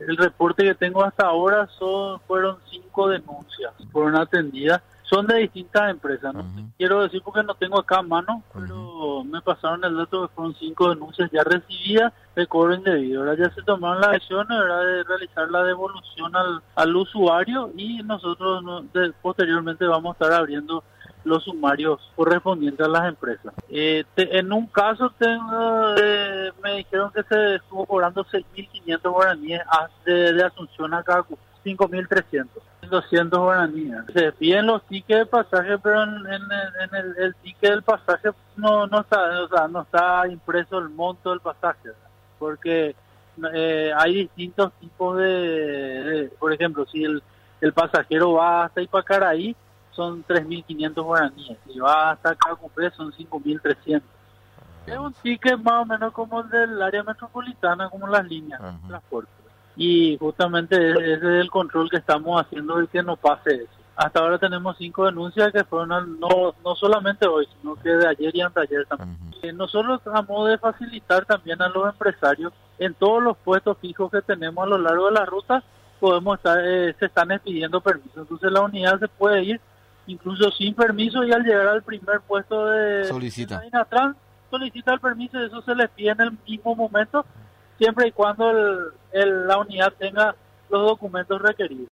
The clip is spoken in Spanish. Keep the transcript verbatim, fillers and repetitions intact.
el reporte que tengo hasta ahora son fueron cinco denuncias, fueron atendidas. Son de distintas empresas, no Ujú. te quiero decir porque no tengo acá a mano, pero Ujú. me pasaron el dato que fueron cinco denuncias ya recibidas de cobro indebido. Ahora ya se tomaron las acciones, ¿verdad?, de realizar la devolución al, al usuario y nosotros no- de- posteriormente vamos a estar abriendo los sumarios correspondientes a las empresas. Eh, te- en un caso tengo, eh, me dijeron que se estuvo cobrando seis mil quinientos guaraníes a- de, de Asunción a Cacu, cinco mil trescientos. doscientos guaraníes. Se piden los tickets de pasaje, pero en, en el, en el, el ticket del pasaje no no está, o sea, no está impreso el monto del pasaje, ¿verdad? Porque eh, hay distintos tipos de, de- por ejemplo, si el, el pasajero va hasta Ipacaraí, son tres mil quinientos guaraníes, si va hasta Cacupé son cinco mil trescientos. Es un ticket más o menos como el del área metropolitana, como las líneas de Ujú. transporte. Y justamente ese es el control que estamos haciendo de que no pase eso. Hasta ahora tenemos cinco denuncias que fueron al- no no solamente hoy, sino que de ayer y anteayer también. Ujú. Eh, nosotros tratamos de facilitar también a los empresarios en todos los puestos fijos que tenemos a lo largo de la ruta, podemos estar, eh, se están pidiendo permiso. Entonces la unidad se puede ir incluso sin permiso y al llegar al primer puesto de, de Solicita. la Inatrans, solicita el permiso y eso se les pide en el mismo momento, siempre y cuando el, el- la unidad tenga los documentos requeridos.